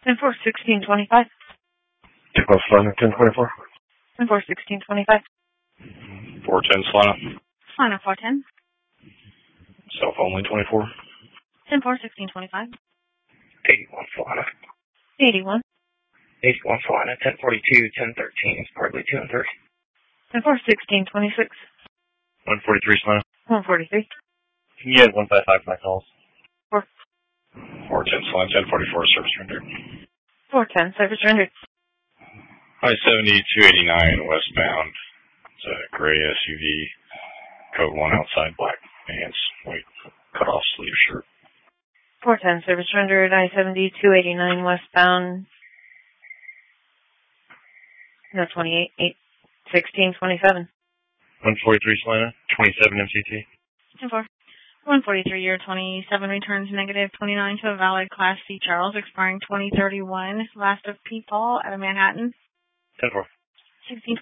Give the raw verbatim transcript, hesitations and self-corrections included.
ten four sixteen twenty-five. Tickle Solana ten twenty-four. ten four sixteen twenty-five. four ten Solana. Solana four ten. Self only twenty-four. ten four sixteen twenty-five. eighty-one Solana. eighty-one. eighty-one Solana, ten forty-two, ten thirteen, partly two and three. ten four sixteen twenty-six. one forty-three Solana. one forty-three. Can you add one five five to my calls? four. four ten Solana, ten forty-four, service rendered. four ten, service rendered. I seventy, two eighty-nine, westbound. It's a gray S U V. Code one outside, black pants, white cut off sleeve shirt. four ten, service rendered. I seventy, two eighty-nine, westbound. No, twenty-eight, eight sixteen twenty-seven. one forty-three Solana, twenty-seven M C T. ten four. one forty-three year twenty-seven returns negative twenty-nine to a valid Class C Charles expiring twenty thirty-one. Last of P. Paul out of Manhattan. ten four. sixteen